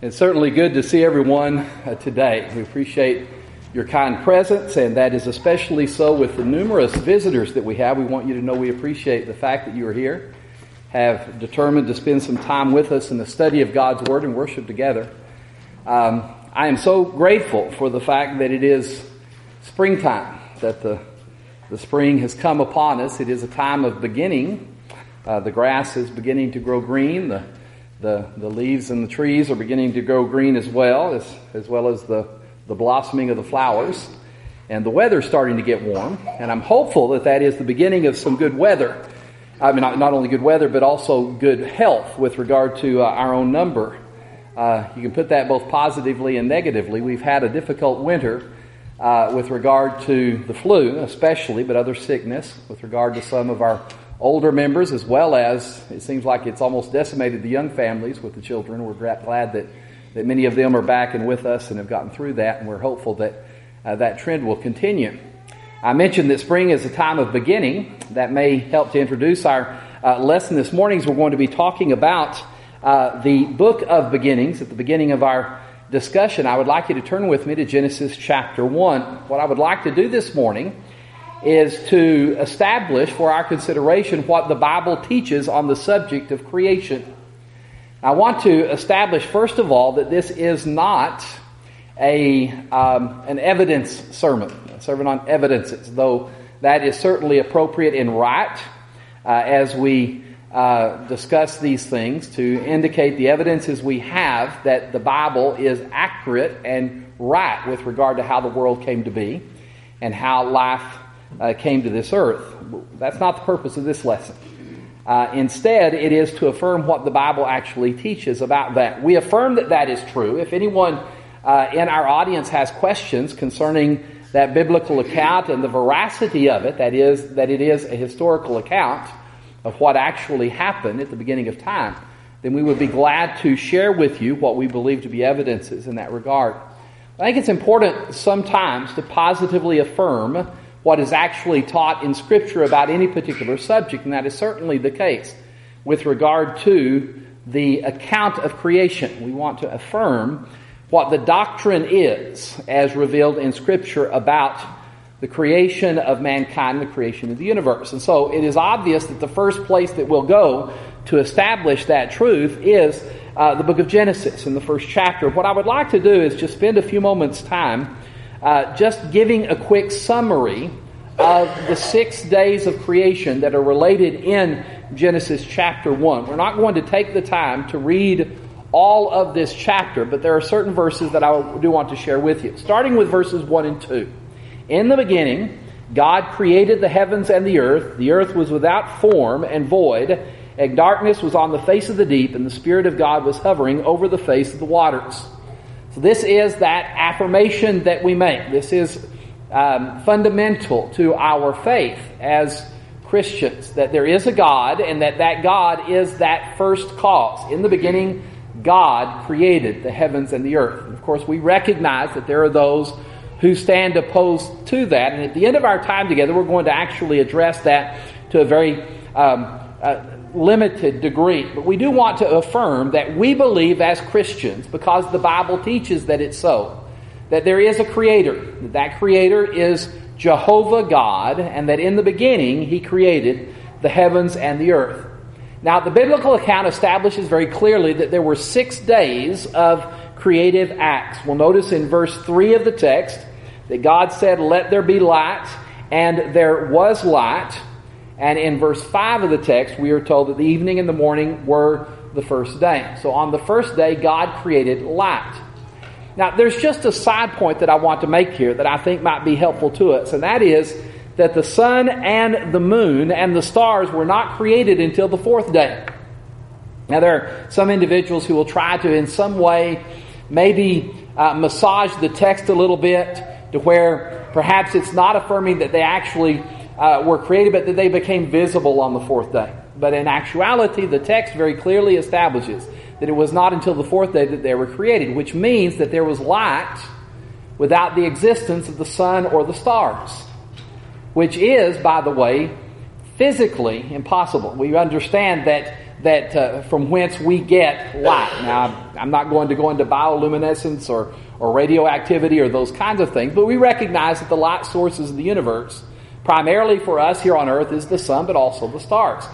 It's certainly good to see everyone today. We appreciate your kind presence, and that is especially so with the numerous visitors that we have. We want you to know we appreciate the fact that you are here, have determined to spend some time with us in the study of God's Word and worship together. I am so grateful for the fact that it is springtime, that the spring has come upon us. It is a time of beginning. The grass is beginning to grow green. The leaves and the trees are beginning to grow green as well as the blossoming of the flowers. And the weather's starting to get warm. And I'm hopeful that that is the beginning of some good weather. I mean, not only good weather, but also good health with regard to our own number. You can put that both positively and negatively. We've had a difficult winter with regard to the flu, especially, but other sickness, with regard to some of our older members, as well as it seems like it's almost decimated the young families with the children. We're glad that many of them are back and with us and have gotten through that, and we're hopeful that that trend will continue. I mentioned that spring is a time of beginning. That may help to introduce our lesson this morning, as we're going to be talking about the book of beginnings. At the beginning of our discussion, I would like you to turn with me to Genesis chapter 1. What I would like to do this morning is to establish for our consideration what the Bible teaches on the subject of creation. I want to establish, first of all, that this is not an evidence sermon, a sermon on evidences, though that is certainly appropriate and right as we discuss these things, to indicate the evidences we have that the Bible is accurate and right with regard to how the world came to be and how life came to this earth. That's not the purpose of this lesson. Instead, it is to affirm what the Bible actually teaches about that. We affirm that that is true. If anyone in our audience has questions concerning that biblical account and the veracity of it, that it is a historical account of what actually happened at the beginning of time, then we would be glad to share with you what we believe to be evidences in that regard. I think it's important sometimes to positively affirm what is actually taught in Scripture about any particular subject, and that is certainly the case with regard to the account of creation. We want to affirm what the doctrine is as revealed in Scripture about the creation of mankind, the creation of the universe. And so it is obvious that the first place that we'll go to establish that truth is the book of Genesis in the first chapter. What I would like to do is just spend a few moments' time just giving a quick summary of the 6 days of creation that are related in Genesis chapter 1. We're not going to take the time to read all of this chapter, but there are certain verses that I do want to share with you. Starting with verses 1 and 2. In the beginning, God created the heavens and the earth. The earth was without form and void, and darkness was on the face of the deep, and the Spirit of God was hovering over the face of the waters. So this is that affirmation that we make. This is fundamental to our faith as Christians, that there is a God and that God is that first cause. In the beginning, God created the heavens and the earth. And of course, we recognize that there are those who stand opposed to that. And at the end of our time together, we're going to actually address that to a very limited degree. But we do want to affirm that we believe as Christians, because the Bible teaches that it's so, that there is a creator. That creator is Jehovah God, and that in the beginning He created the heavens and the earth. Now, the biblical account establishes very clearly that there were 6 days of creative acts. We'll notice in verse 3 of the text that God said, "Let there be light," and there was light. And in verse 5 of the text, we are told that the evening and the morning were the first day. So on the first day, God created light. Now, there's just a side point that I want to make here that I think might be helpful to us, and that is that the sun and the moon and the stars were not created until the 4th day. Now, there are some individuals who will try to, in some way, maybe massage the text a little bit to where perhaps it's not affirming that they actually were created, but that they became visible on the 4th day. But in actuality, the text very clearly establishes that it was not until the 4th day that they were created, which means that there was light without the existence of the sun or the stars, which is, by the way, physically impossible. We understand that that from whence we get light. Now, I'm not going to go into bioluminescence or radioactivity or those kinds of things, but we recognize that the light sources of the universe, primarily for us here on earth, is the sun, but also the stars.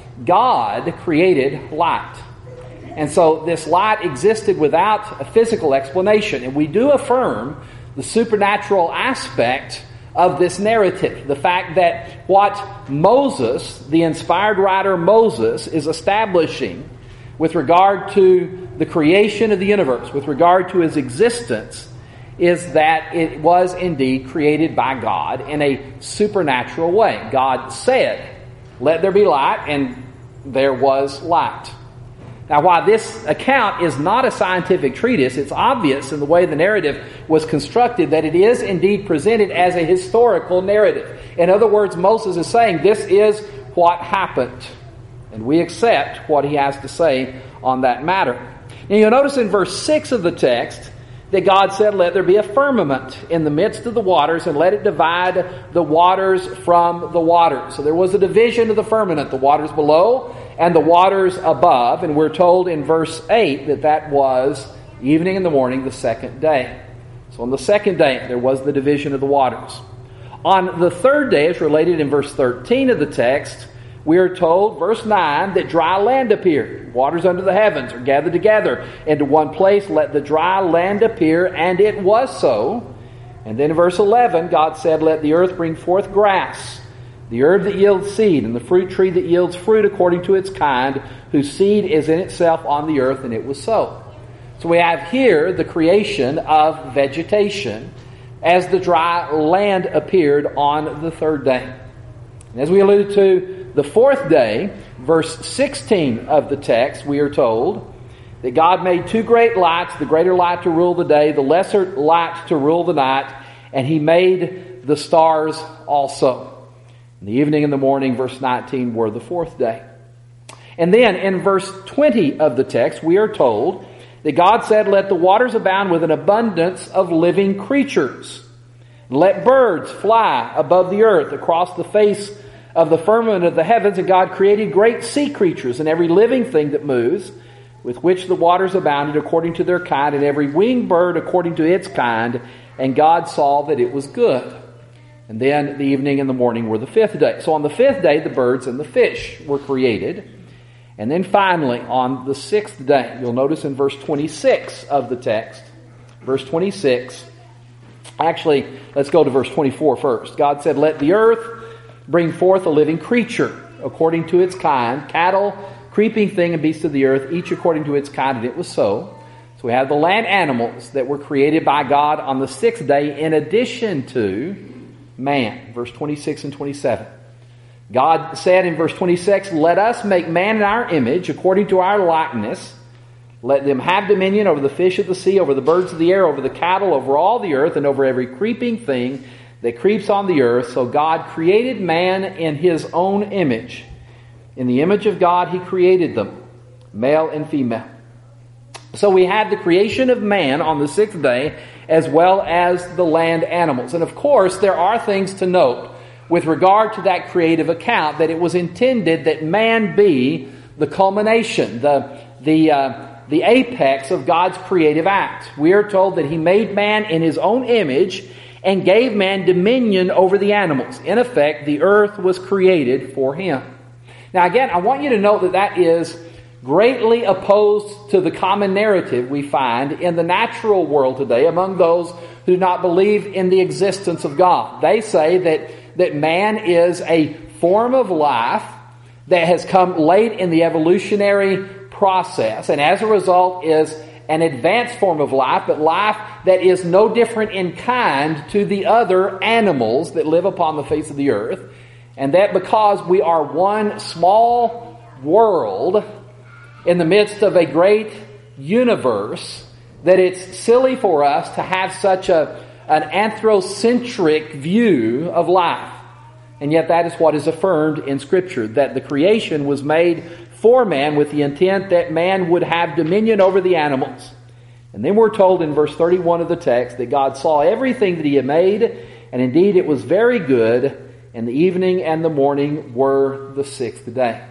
God created light. And so this light existed without a physical explanation. And we do affirm the supernatural aspect of this narrative. The fact that what Moses, the inspired writer Moses, is establishing with regard to the creation of the universe, with regard to his existence, is that it was indeed created by God in a supernatural way. God said, "Let there be light," and there was light. Now, while this account is not a scientific treatise, it's obvious in the way the narrative was constructed that it is indeed presented as a historical narrative. In other words, Moses is saying this is what happened, and we accept what he has to say on that matter. Now, you'll notice in verse 6 of the text that God said, "Let there be a firmament in the midst of the waters, and let it divide the waters from the waters." So there was a division of the firmament, the waters below and the waters above. And we're told in verse 8 that that was evening and the morning, the second day. So on the second day, there was the division of the waters. On the third day, as related in verse 13 of the text, we are told, verse 9, that dry land appeared. Waters under the heavens are gathered together into one place. Let the dry land appear, and it was so. And then in verse 11, God said, "Let the earth bring forth grass, the herb that yields seed, and the fruit tree that yields fruit according to its kind, whose seed is in itself on the earth," and it was so. So we have here the creation of vegetation as the dry land appeared on the third day. And as we alluded to, the fourth day, verse 16 of the text, we are told that God made two great lights, the greater light to rule the day, the lesser light to rule the night, and he made the stars also. And the evening and the morning, verse 19, were the fourth day. And then in verse 20 of the text, we are told that God said, "Let the waters abound with an abundance of living creatures. Let birds fly above the earth across the face of the firmament of the heavens." And God created great sea creatures and every living thing that moves, with which the waters abounded according to their kind, and every winged bird according to its kind. And God saw that it was good. And then the evening and the morning were the fifth day. So on the fifth day, the birds and the fish were created. And then finally, on the sixth day, you'll notice in verse 26 of the text, verse 26, actually, let's go to verse 24 first. God said, "Let the earth bring forth a living creature according to its kind, cattle, creeping thing, and beasts of the earth, each according to its kind," and it was so. So we have the land animals that were created by God on the sixth day in addition to man. Verse 26 and 27. God said in verse 26, "Let us make man in our image, according to our likeness. Let them have dominion over the fish of the sea, over the birds of the air, over the cattle, over all the earth, and over every creeping thing that creeps on the earth." So God created man in his own image. In the image of God he created them, male and female. So we had the creation of man on the sixth day, as well as the land animals. And of course, there are things to note with regard to that creative account, that it was intended that man be the culmination, the apex of God's creative act. We are told that he made man in his own image and gave man dominion over the animals. In effect, the earth was created for him. Now again, I want you to note that that is greatly opposed to the common narrative we find in the natural world today among those who do not believe in the existence of God. They say that man is a form of life that has come late in the evolutionary process, and as a result is an advanced form of life, but life that is no different in kind to the other animals that live upon the face of the earth, and that because we are one small world in the midst of a great universe, that it's silly for us to have such an anthrocentric view of life. And yet that is what is affirmed in Scripture, that the creation was made for man with the intent that man would have dominion over the animals. And then we're told in verse 31 of the text that God saw everything that he had made, and indeed it was very good, and the evening and the morning were the sixth day.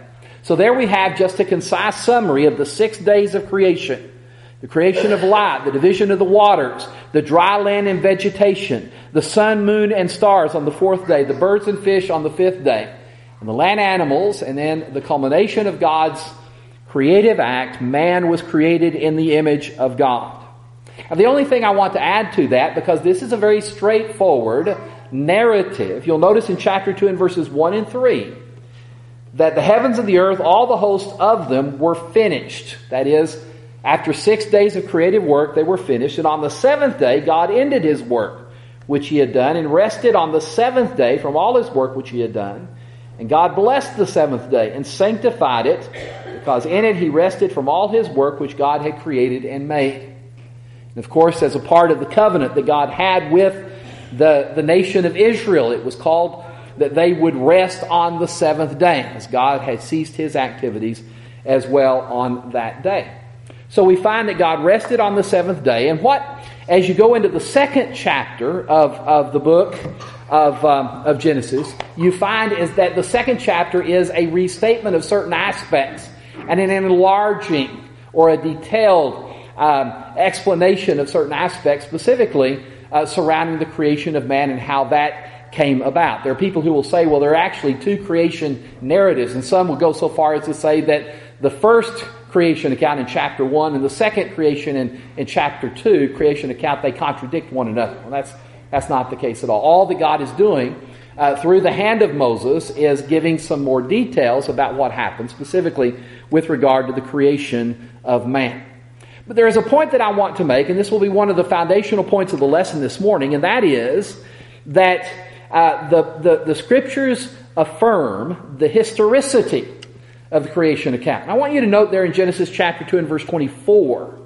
So there we have just a concise summary of the 6 days of creation. The creation of light, the division of the waters, the dry land and vegetation, the sun, moon, and stars on the 4th day, the birds and fish on the 5th day, and the land animals, and then the culmination of God's creative act, man was created in the image of God. Now, the only thing I want to add to that, because this is a very straightforward narrative, you'll notice in chapter 2 and verses 1 and 3, that the heavens and the earth, all the hosts of them, were finished. That is, after 6 days of creative work, they were finished. And on the 7th day, God ended His work, which He had done, and rested on the 7th day from all His work which He had done. And God blessed the 7th day and sanctified it, because in it He rested from all His work which God had created and made. And of course, as a part of the covenant that God had with the nation of Israel, it was called that they would rest on the 7th day, as God had ceased His activities as well on that day. So we find that God rested on the 7th day. And as you go into the 2nd chapter of the book of Genesis, you find is that the 2nd chapter is a restatement of certain aspects and an enlarging or a detailed explanation of certain aspects, specifically surrounding the creation of man and how that came about. There are people who will say, well, there are actually 2 creation narratives, and some will go so far as to say that the first creation account in chapter 1 and the second creation in chapter 2 creation account, they contradict one another. Well, that's not the case at all. All that God is doing through the hand of Moses is giving some more details about what happened, specifically with regard to the creation of man. But there is a point that I want to make, and this will be one of the foundational points of the lesson this morning, and that is that the Scriptures affirm the historicity of the creation account. And I want you to note there in Genesis chapter 2 and verse 24.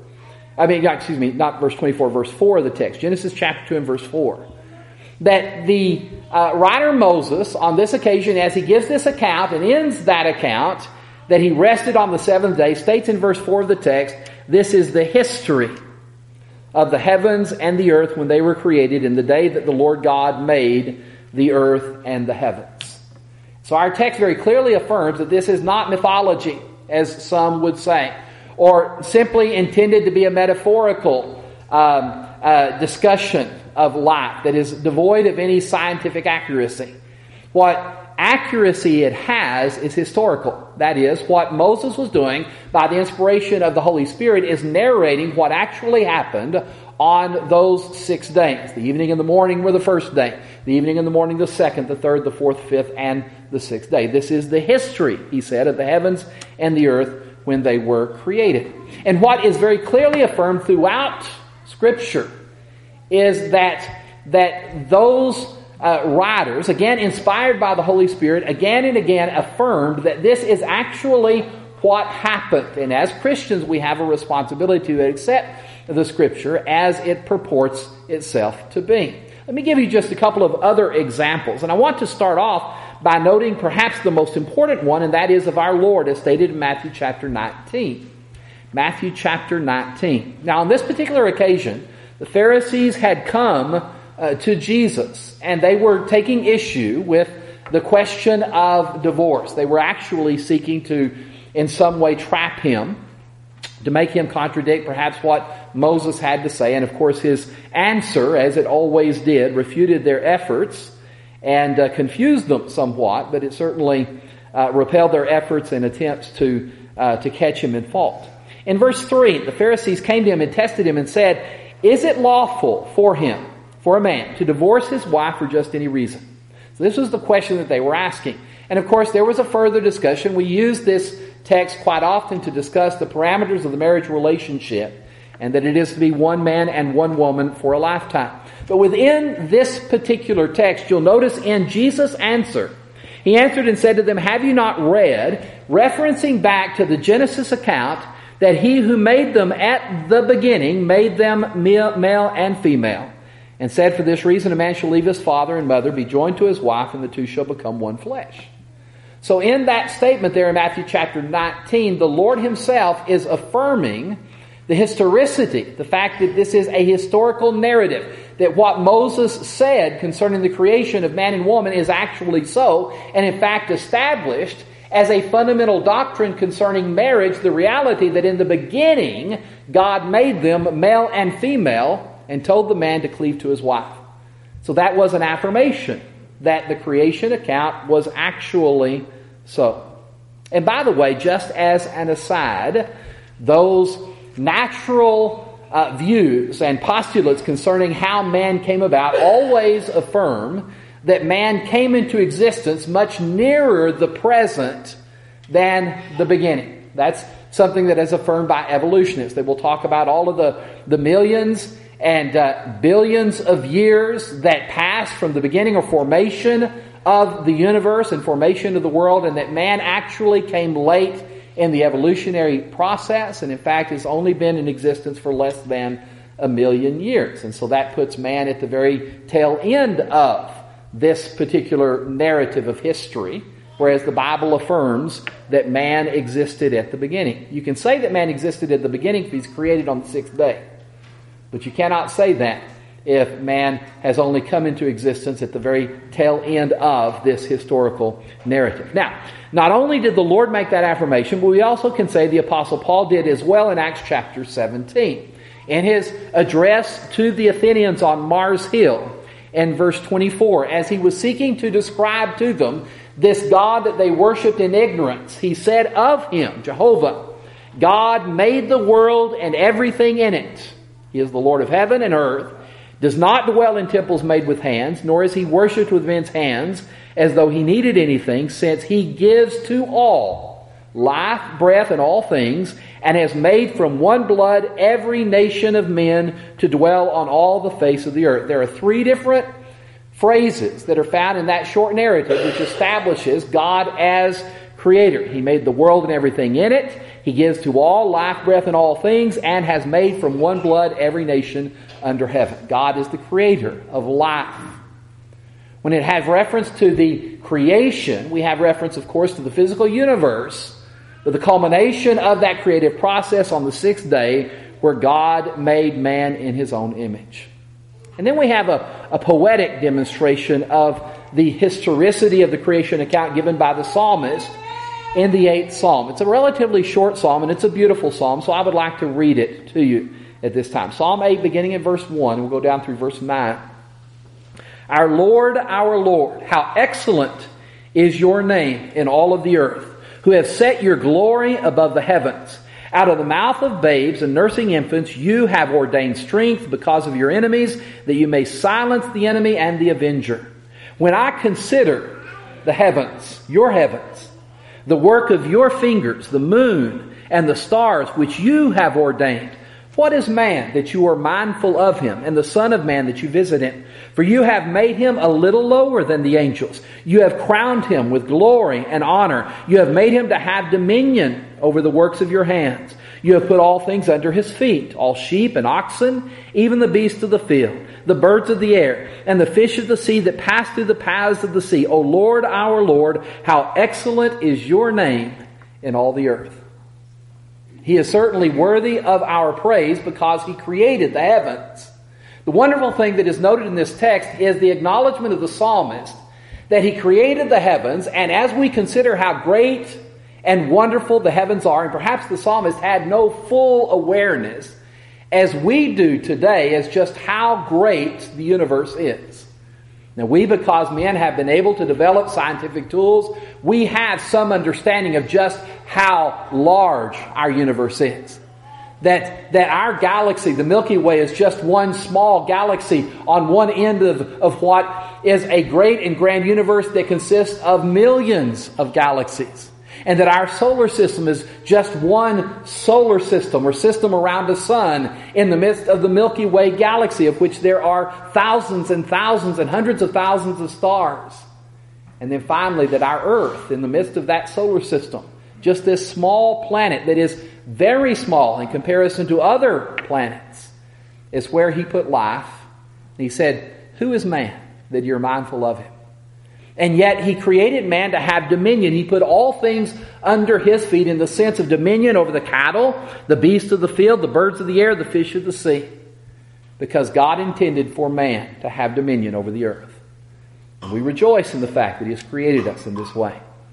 Not verse 24, verse 4 of the text. Genesis chapter 2 and verse 4. That the writer Moses, on this occasion, as he gives this account and ends that account, that he rested on the 7th day, states in verse 4 of the text, this is the history of the heavens and the earth when they were created in the day that the Lord God made the earth and the heavens. So our text very clearly affirms that this is not mythology, as some would say, or simply intended to be a metaphorical discussion of life that is devoid of any scientific accuracy. What accuracy it has is historical. That is, what Moses was doing by the inspiration of the Holy Spirit is narrating what actually happened on those 6 days. The evening and the morning were the first day. The evening and the morning the second, the third, the fourth, fifth, and the 6th day. This is the history, he said, of the heavens and the earth when they were created. And what is very clearly affirmed throughout Scripture is that those writers, again inspired by the Holy Spirit, again and again affirmed that this is actually what happened. And as Christians, we have a responsibility to accept the Scripture as it purports itself to be. Let me give you just a couple of other examples. And I want to start off by noting perhaps the most important one, and that is of our Lord, as stated in Matthew chapter 19. Matthew chapter 19. Now, on this particular occasion, the Pharisees had come to Jesus, and they were taking issue with the question of divorce. They were actually seeking to, in some way, trap him, to make him contradict perhaps what Moses had to say. And of course his answer, as it always did, refuted their efforts and confused them somewhat, but it certainly repelled their efforts and attempts to catch him in fault. In verse 3, the Pharisees came to him and tested him and said, is it lawful for a man, to divorce his wife for just any reason? So this was the question that they were asking. And of course there was a further discussion. We use this text quite often to discuss the parameters of the marriage relationship, and that it is to be one man and one woman for a lifetime. But within this particular text, you'll notice in Jesus' answer, he answered and said to them, have you not read, referencing back to the Genesis account, that he who made them at the beginning made them male and female, and said, for this reason a man shall leave his father and mother, be joined to his wife, and the two shall become one flesh. So in that statement there in Matthew chapter 19, the Lord himself is affirming the historicity, the fact that this is a historical narrative, that what Moses said concerning the creation of man and woman is actually so, and in fact established as a fundamental doctrine concerning marriage the reality that in the beginning God made them male and female and told the man to cleave to his wife. So that was an affirmation that the creation account was actually so. And by the way, just as an aside, those natural views and postulates concerning how man came about always affirm that man came into existence much nearer the present than the beginning. That's something that is affirmed by evolutionists. They will talk about all of the millions and billions of years that passed from the beginning or formation of the universe and formation of the world, and that man actually came late in the evolutionary process, and in fact has only been in existence for less than 1 million years. And so that puts man at the very tail end of this particular narrative of history, whereas the Bible affirms that man existed at the beginning. You can say that man existed at the beginning if he's created on the sixth day, but you cannot say that if man has only come into existence at the very tail end of this historical narrative. Now, not only did the Lord make that affirmation, but we also can say the Apostle Paul did as well in Acts chapter 17. In his address to the Athenians on Mars Hill, in verse 24, as he was seeking to describe to them this God that they worshipped in ignorance, he said of him, Jehovah, God made the world and everything in it. He is the Lord of heaven and earth, does not dwell in temples made with hands, nor is he worshipped with men's hands as though he needed anything, since he gives to all life, breath, and all things, and has made from one blood every nation of men to dwell on all the face of the earth. There are 3 different phrases that are found in that short narrative which establishes God as creator. He made the world and everything in it. He gives to all life, breath, and all things, and has made from one blood every nation under heaven. God is the creator of life. When it has reference to the creation, we have reference, of course, to the physical universe, but the culmination of that creative process on the 6th day, where God made man in his own image. And then we have a poetic demonstration of the historicity of the creation account given by the psalmist in the 8th Psalm. It's a relatively short psalm, and it's a beautiful psalm, so I would like to read it to you at this time. Psalm 8, beginning in verse 1, we'll go down through verse 9. Our Lord, how excellent is your name in all of the earth, who have set your glory above the heavens. Out of the mouth of babes and nursing infants, you have ordained strength because of your enemies, that you may silence the enemy and the avenger. When I consider the heavens, your heavens, the work of your fingers, the moon and the stars which you have ordained, what is man that you are mindful of him, and the son of man that you visit him? For you have made him a little lower than the angels. You have crowned him with glory and honor. You have made him to have dominion over the works of your hands. You have put all things under his feet, all sheep and oxen, even the beasts of the field, the birds of the air, and the fish of the sea that pass through the paths of the sea. O Lord, our Lord, how excellent is your name in all the earth. He is certainly worthy of our praise because he created the heavens. The wonderful thing that is noted in this text is the acknowledgement of the psalmist that he created the heavens, and as we consider how great and wonderful the heavens are, and perhaps the psalmist had no full awareness as we do today as just how great the universe is. Now we, because men have been able to develop scientific tools, we have some understanding of just how large our universe is. That our galaxy, the Milky Way, is just one small galaxy on one end of what is a great and grand universe that consists of millions of galaxies. And that our solar system is just one solar system or system around the sun in the midst of the Milky Way galaxy, of which there are thousands and thousands and hundreds of thousands of stars. And then finally that our Earth, in the midst of that solar system, just this small planet that is very small in comparison to other planets, is where he put life. And he said, who is man that you're mindful of him? And yet he created man to have dominion. He put all things under his feet in the sense of dominion over the cattle, the beasts of the field, the birds of the air, the fish of the sea. Because God intended for man to have dominion over the earth. And we rejoice in the fact that he has created us in this way.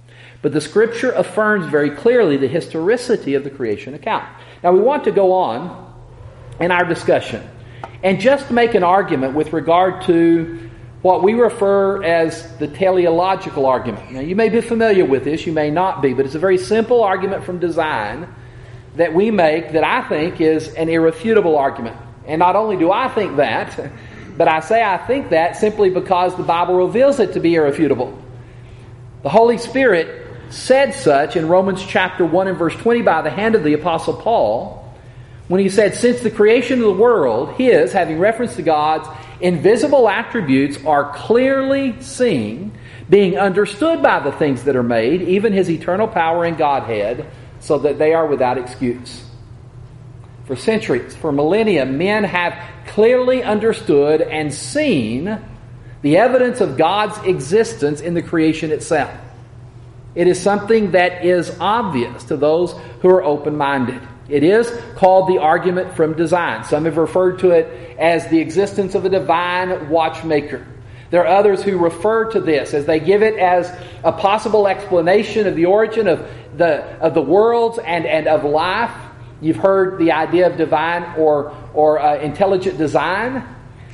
But the Scripture affirms very clearly the historicity of the creation account. Now we want to go on in our discussion and just make an argument with regard to what we refer as the teleological argument. Now you may be familiar with this, you may not be, but it's a very simple argument from design that we make that I think is an irrefutable argument. And not only do I think that, but I say I think that simply because the Bible reveals it to be irrefutable. The Holy Spirit said such in Romans chapter 1 and verse 20 by the hand of the Apostle Paul, when he said, since the creation of the world, His, having reference to God's invisible attributes, are clearly seen, being understood by the things that are made, even His eternal power and Godhead, so that they are without excuse. For centuries, for millennia, men have clearly understood and seen the evidence of God's existence in the creation itself. It is something that is obvious to those who are open-minded. It is called the argument from design. Some have referred to it as the existence of a divine watchmaker. There are others who refer to this as they give it as a possible explanation of the origin of the worlds and of life. You've heard the idea of divine or intelligent design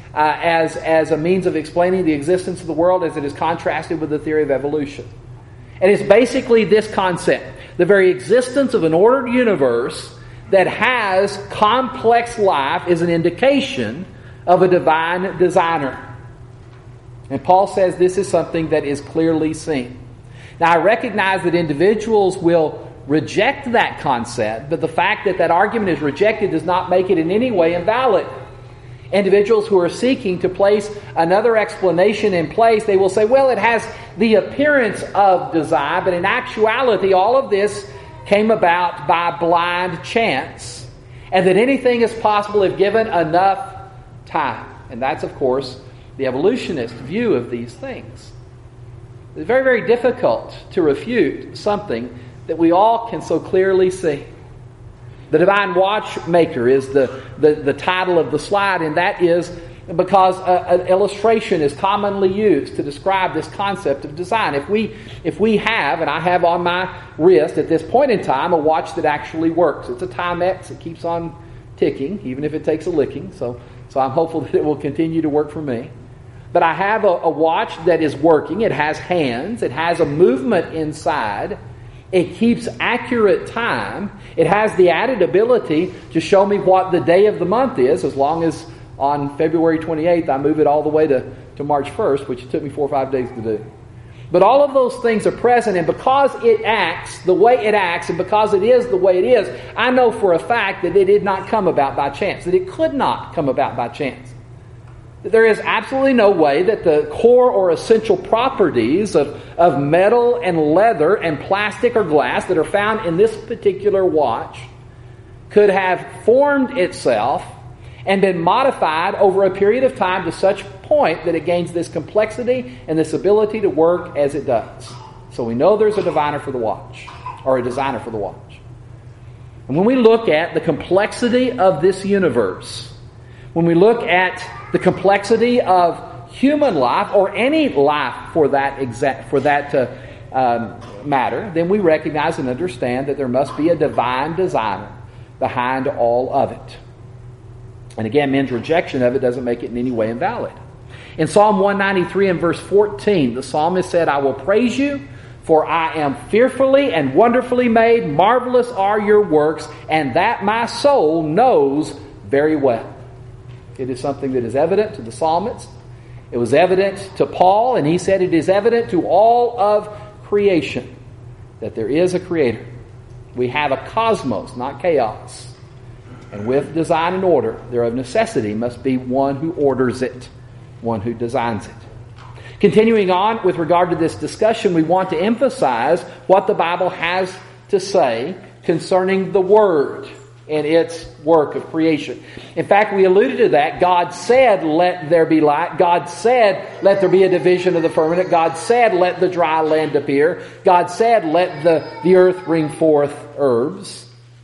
as a means of explaining the existence of the world as it is contrasted with the theory of evolution. And it's basically this concept. The very existence of an ordered universe that has complex life is an indication of a divine designer. And Paul says this is something that is clearly seen. Now I recognize that individuals will reject that concept, but the fact that that argument is rejected does not make it in any way invalid. Individuals who are seeking to place another explanation in place, they will say, well, it has the appearance of design, but in actuality, all of this came about by blind chance, and that anything is possible if given enough time. And that's, of course, the evolutionist view of these things. It's very, very difficult to refute something that we all can so clearly see. The Divine Watchmaker is the title of the slide, and that is because an illustration is commonly used to describe this concept of design. If we have, and I have on my wrist at this point in time, a watch that actually works. It's a Timex. It keeps on ticking, even if it takes a licking. So I'm hopeful that it will continue to work for me. But I have a watch that is working. It has hands. It has a movement inside. It keeps accurate time. It has the added ability to show me what the day of the month is, as long as on February 28th I move it all the way to March 1st, which it took me 4 or 5 days to do. But all of those things are present, and because it acts the way it acts, and because it is the way it is, I know for a fact that it did not come about by chance, that it could not come about by chance. There is absolutely no way that the core or essential properties of metal and leather and plastic or glass that are found in this particular watch could have formed itself and been modified over a period of time to such point that it gains this complexity and this ability to work as it does. So we know there's a designer for the watch, or a designer for the watch. And when we look at the complexity of this universe, when we look at the complexity of human life, or any life for that matter, then we recognize and understand that there must be a divine designer behind all of it. And again, men's rejection of it doesn't make it in any way invalid. In Psalm 193 and verse 14, the psalmist said, I will praise you, for I am fearfully and wonderfully made. Marvelous are your works, and that my soul knows very well. It is something that is evident to the psalmist. It was evident to Paul, and he said it is evident to all of creation that there is a creator. We have a cosmos, not chaos. And with design and order, there of necessity must be one who orders it, one who designs it. Continuing on with regard to this discussion, we want to emphasize what the Bible has to say concerning the Word and its work of creation. In fact, we alluded to that. God said, let there be light. God said, let there be a division of the firmament. God said, let the dry land appear. God said, let the earth bring forth herbs.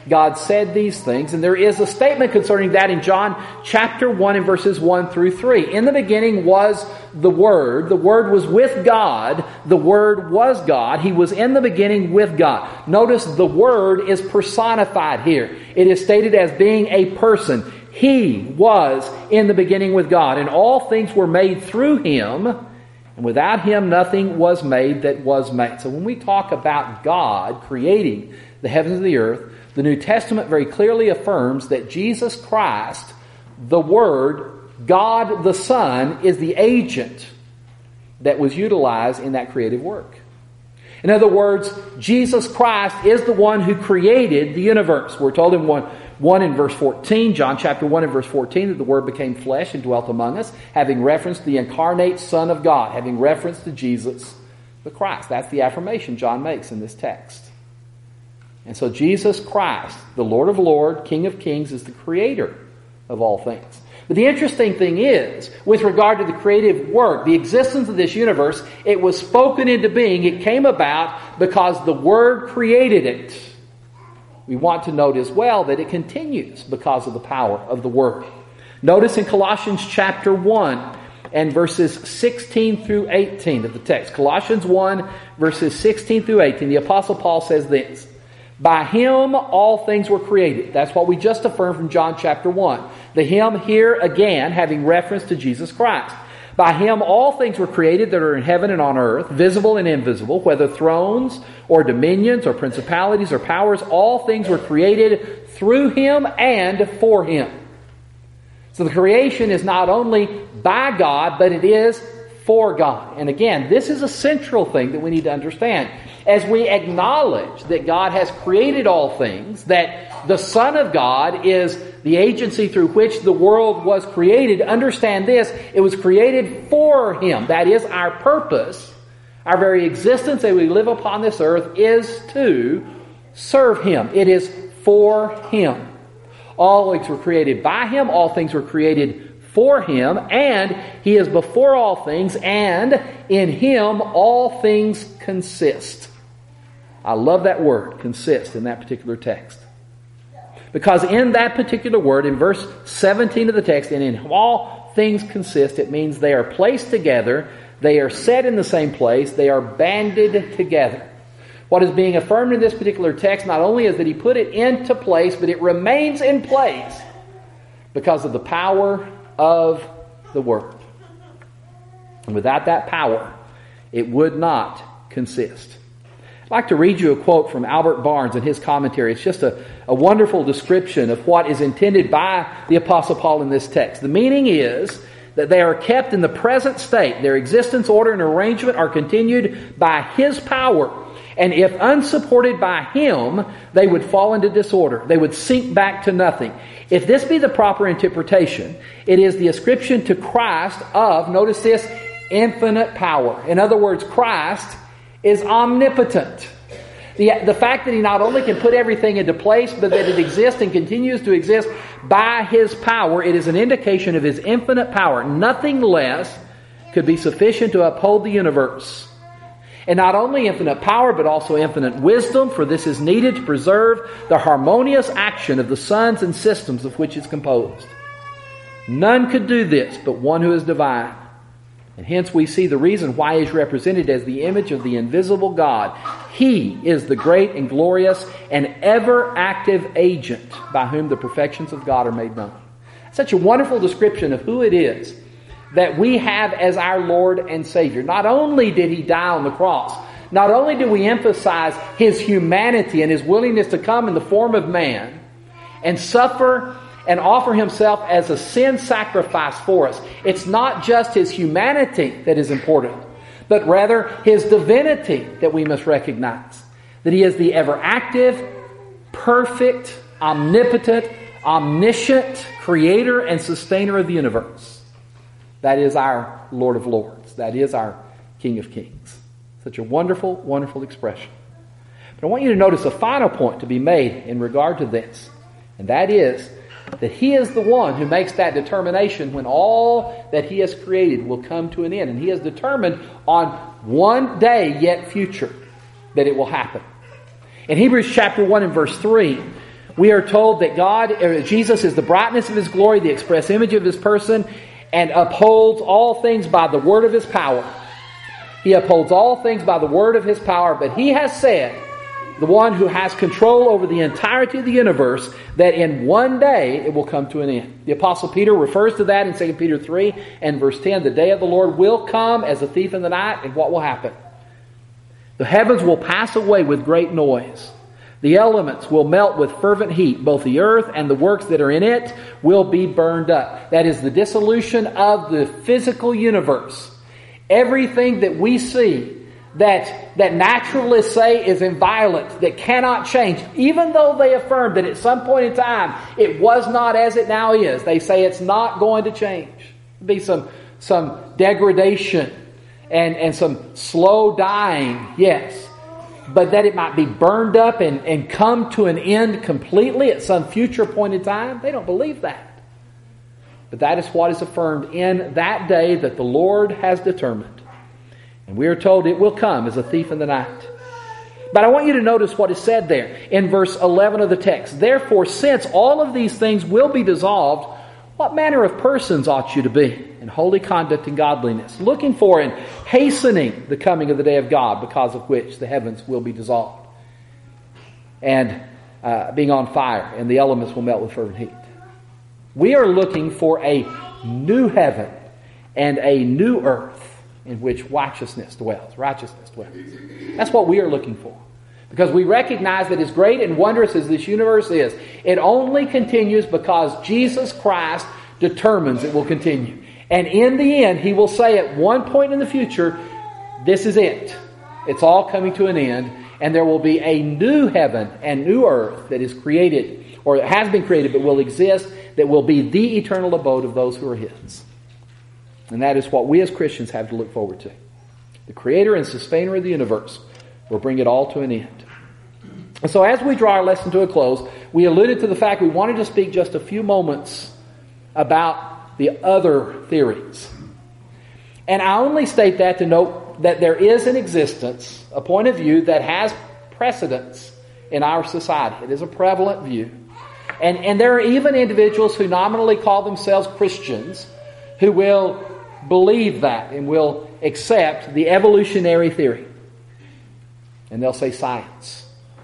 God said these things. And there is a statement concerning that in John chapter 1 and verses 1 through 3. In the beginning was the Word. The Word was with God. The Word was God. He was in the beginning with God. Notice the Word is personified here. It is stated as being a person. He was in the beginning with God, and all things were made through Him, and without Him nothing was made that was made. So when we talk about God creating the heavens and the earth, the New Testament very clearly affirms that Jesus Christ, the Word, God the Son, is the agent that was utilized in that creative work. In other words, Jesus Christ is the one who created the universe. We're told in 1 in verse 14, John chapter 1 and verse 14, that the Word became flesh and dwelt among us, having reference to the incarnate Son of God, having reference to Jesus the Christ. That's the affirmation John makes in this text. And so Jesus Christ, the Lord of Lords, King of Kings, is the creator of all things. But the interesting thing is, with regard to the creative work, the existence of this universe, it was spoken into being. It came about because the Word created it. We want to note as well that it continues because of the power of the Word. Notice in Colossians chapter 1 and verses 16 through 18 of the text. Colossians 1 verses 16 through 18. The Apostle Paul says this: by Him all things were created. That's what we just affirmed from John chapter 1. The Him here again having reference to Jesus Christ. By Him all things were created that are in heaven and on earth, visible and invisible, whether thrones or dominions or principalities or powers, all things were created through Him and for Him. So the creation is not only by God, but it is for God. And again, this is a central thing that we need to understand. As we acknowledge that God has created all things, that the Son of God is the agency through which the world was created, understand this: it was created for Him. That is our purpose. Our very existence that we live upon this earth is to serve Him. It is for Him. All things were created by Him. All things were created for Him. And He is before all things. And in Him all things consist. I love that word, consist, in that particular text. Because in that particular word, in verse 17 of the text, and in all things consist, it means they are placed together, they are set in the same place, they are banded together. What is being affirmed in this particular text not only is that He put it into place, but it remains in place because of the power of the Word. And without that power, it would not consist. I'd like to read you a quote from Albert Barnes in his commentary. It's just a wonderful description of what is intended by the Apostle Paul in this text. The meaning is that they are kept in the present state. Their existence, order, and arrangement are continued by His power. And if unsupported by Him, they would fall into disorder. They would sink back to nothing. If this be the proper interpretation, it is the ascription to Christ of, notice this, infinite power. In other words, Christ is omnipotent. The fact that He not only can put everything into place, but that it exists and continues to exist by His power, it is an indication of His infinite power. Nothing less could be sufficient to uphold the universe. And not only infinite power, but also infinite wisdom, for this is needed to preserve the harmonious action of the suns and systems of which it's composed. None could do this but one who is divine. And hence we see the reason why He is represented as the image of the invisible God. He is the great and glorious and ever-active agent by whom the perfections of God are made known. Such a wonderful description of who it is that we have as our Lord and Savior. Not only did He die on the cross, not only do we emphasize His humanity and His willingness to come in the form of man and suffer and offer Himself as a sin sacrifice for us. It's not just His humanity that is important, but rather His divinity that we must recognize. That He is the ever-active, perfect, omnipotent, omniscient creator and sustainer of the universe. That is our Lord of Lords. That is our King of Kings. Such a wonderful, wonderful expression. But I want you to notice a final point to be made in regard to this. And that is that He is the one who makes that determination when all that He has created will come to an end. And He has determined on one day yet future that it will happen. In Hebrews chapter 1 and verse 3, We are told that Jesus is the brightness of His glory, the express image of His person, and upholds all things by the word of His power. He upholds all things by the word of His power, but He has said, the one who has control over the entirety of the universe, that in one day it will come to an end. The Apostle Peter refers to that in 2 Peter 3 and verse 10. The day of the Lord will come as a thief in the night, and what will happen? The heavens will pass away with great noise. The elements will melt with fervent heat. Both the earth and the works that are in it will be burned up. That is the dissolution of the physical universe. Everything that we see that naturalists say is inviolate, that cannot change, even though they affirm that at some point in time it was not as it now is, they say it's not going to change. There'll be some degradation and some slow dying, yes. But that it might be burned up and come to an end completely at some future point in time, they don't believe that. But that is what is affirmed in that day that the Lord has determined. And we are told it will come as a thief in the night. But I want you to notice what is said there in verse 11 of the text. Therefore, since all of these things will be dissolved, what manner of persons ought you to be in holy conduct and godliness, looking for and hastening the coming of the day of God, because of which the heavens will be dissolved, and being on fire, and the elements will melt with fervent heat. We are looking for a new heaven and a new earth in which righteousness dwells. That's what we are looking for. Because we recognize that as great and wondrous as this universe is, it only continues because Jesus Christ determines it will continue. And in the end, He will say at one point in the future, this is it. It's all coming to an end. And there will be a new heaven and new earth that is created, or has been created, but will exist, that will be the eternal abode of those who are His. And that is what we as Christians have to look forward to. The Creator and Sustainer of the universe will bring it all to an end. And so as we draw our lesson to a close, we alluded to the fact we wanted to speak just a few moments about the other theories. And I only state that to note that there is in existence a point of view that has precedence in our society. It is a prevalent view. And there are even individuals who nominally call themselves Christians who will believe that and will accept the evolutionary theory. And they'll say science.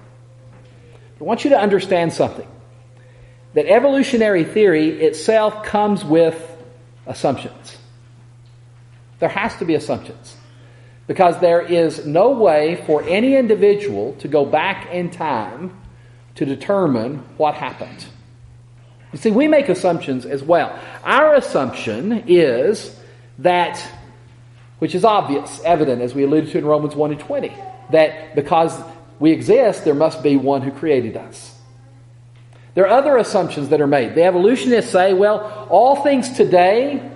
I want you to understand something. That evolutionary theory itself comes with assumptions. There has to be assumptions. Because there is no way for any individual to go back in time to determine what happened. You see, we make assumptions as well. Our assumption is that, which is obvious, evident, as we alluded to in Romans 1 and 20, that because we exist, there must be one who created us. There are other assumptions that are made. The evolutionists say, well, all things today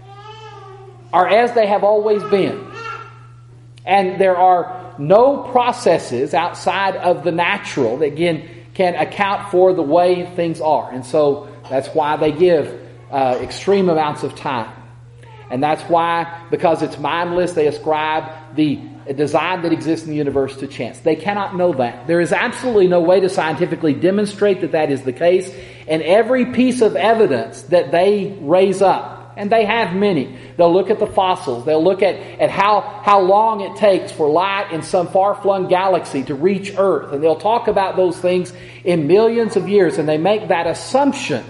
are as they have always been. And there are no processes outside of the natural that, again, can account for the way things are. And so that's why they give extreme amounts of time. And that's why, because it's mindless, they ascribe the design that exists in the universe to chance. They cannot know that. There is absolutely no way to scientifically demonstrate that that is the case. And every piece of evidence that they raise up, and they have many, they'll look at the fossils, they'll look at how long it takes for light in some far-flung galaxy to reach Earth, and they'll talk about those things in millions of years, and they make that assumption.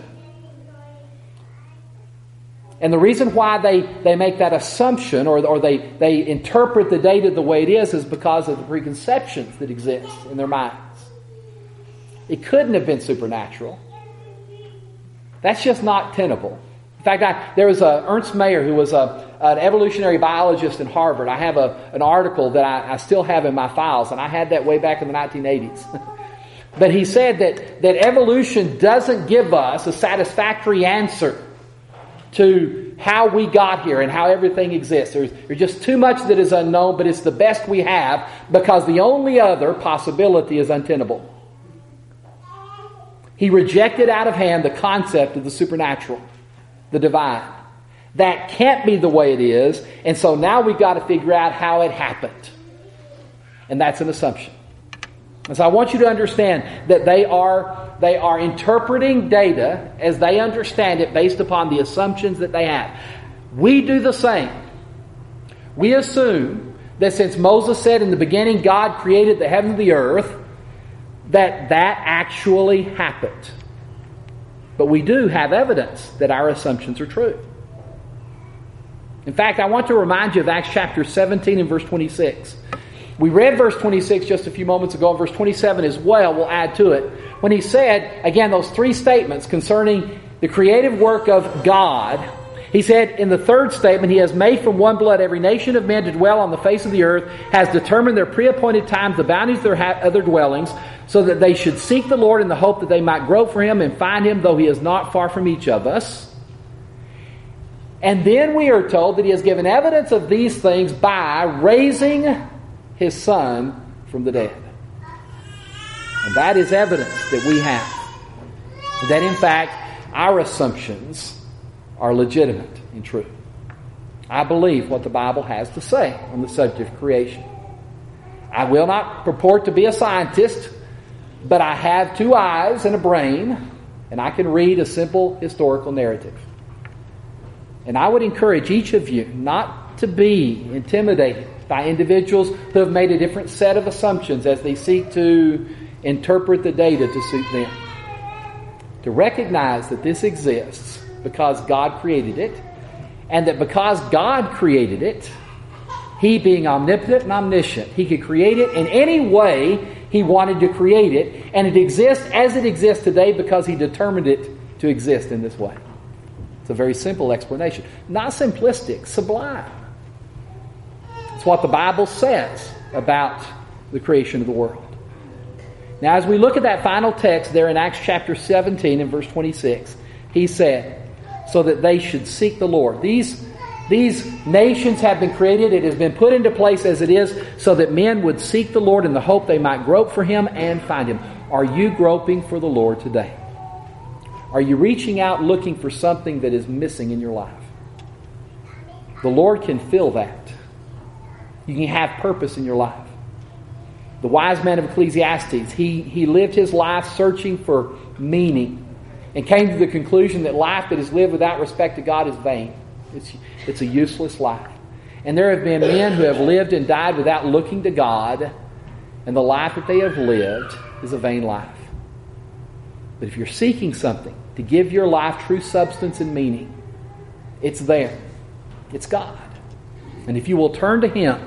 And the reason why they make that assumption, or they interpret the data the way it is because of the preconceptions that exist in their minds. It couldn't have been supernatural. That's just not tenable. In fact, there was Ernst Mayr, who was an evolutionary biologist in Harvard. I have an article that I still have in my files, and I had that way back in the 1980s. But he said that evolution doesn't give us a satisfactory answer to how we got here and how everything exists. There's just too much that is unknown, but it's the best we have because the only other possibility is untenable. He rejected out of hand the concept of the supernatural, the divine. That can't be the way it is, and so now we've got to figure out how it happened. And that's an assumption. And so I want you to understand that they are interpreting data as they understand it based upon the assumptions that they have. We do the same. We assume that since Moses said in the beginning God created the heaven and the earth, that actually happened. But we do have evidence that our assumptions are true. In fact, I want to remind you of Acts chapter 17 and verse 26. We read verse 26 just a few moments ago, and verse 27 as well, we'll add to it. When he said, again, those three statements concerning the creative work of God, he said in the third statement, He has made from one blood every nation of men to dwell on the face of the earth, has determined their pre-appointed times, the boundaries of their other dwellings, so that they should seek the Lord in the hope that they might grope for Him and find Him, though He is not far from each of us. And then we are told that He has given evidence of these things by raising His Son from the dead. And that is evidence that we have that in fact our assumptions are legitimate and true. I believe what the Bible has to say on the subject of creation. I will not purport to be a scientist, but I have two eyes and a brain, and I can read a simple historical narrative. And I would encourage each of you not to be intimidated by individuals who have made a different set of assumptions as they seek to interpret the data to suit them. To recognize that this exists because God created it, and that because God created it, He being omnipotent and omniscient, He could create it in any way He wanted to create it, and it exists as it exists today because He determined it to exist in this way. It's a very simple explanation. Not simplistic, sublime. It's what the Bible says about the creation of the world. Now, as we look at that final text there in Acts chapter 17 and verse 26, he said, so that they should seek the Lord. These nations have been created. It has been put into place as it is so that men would seek the Lord in the hope they might grope for Him and find Him. Are you groping for the Lord today? Are you reaching out looking for something that is missing in your life? The Lord can fill that. You can have purpose in your life. The wise man of Ecclesiastes, he lived his life searching for meaning and came to the conclusion that life that is lived without respect to God is vain. It's a useless life. And there have been men who have lived and died without looking to God, and the life that they have lived is a vain life. But if you're seeking something to give your life true substance and meaning, it's there. It's God. And if you will turn to Him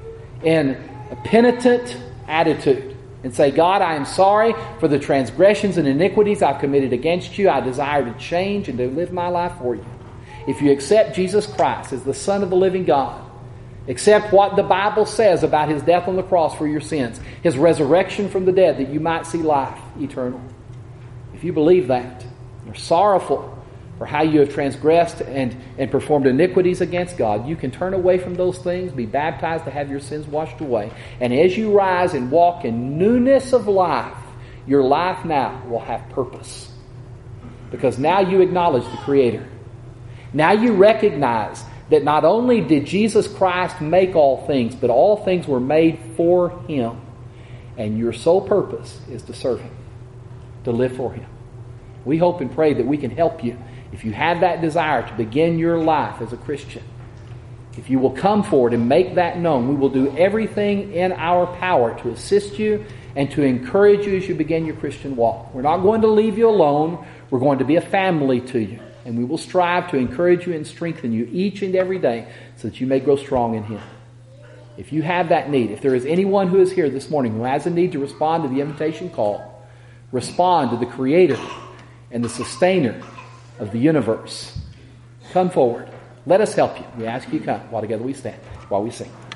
in a penitent attitude and say, God, I am sorry for the transgressions and iniquities I've committed against you. I desire to change and to live my life for you. If you accept Jesus Christ as the Son of the living God, accept what the Bible says about His death on the cross for your sins, His resurrection from the dead that you might see life eternal. If you believe that, you're sorrowful for how you have transgressed and performed iniquities against God, you can turn away from those things, be baptized to have your sins washed away. And as you rise and walk in newness of life, your life now will have purpose. Because now you acknowledge the Creator. Now you recognize that not only did Jesus Christ make all things, but all things were made for Him. And your sole purpose is to serve Him, to live for Him. We hope and pray that we can help you. If you have that desire to begin your life as a Christian, if you will come forward and make that known, we will do everything in our power to assist you and to encourage you as you begin your Christian walk. We're not going to leave you alone. We're going to be a family to you. And we will strive to encourage you and strengthen you each and every day so that you may grow strong in Him. If you have that need, if there is anyone who is here this morning who has a need to respond to the invitation call, respond to the Creator and the Sustainer of the universe. Come forward. Let us help you. We ask you to come while together we stand, while we sing.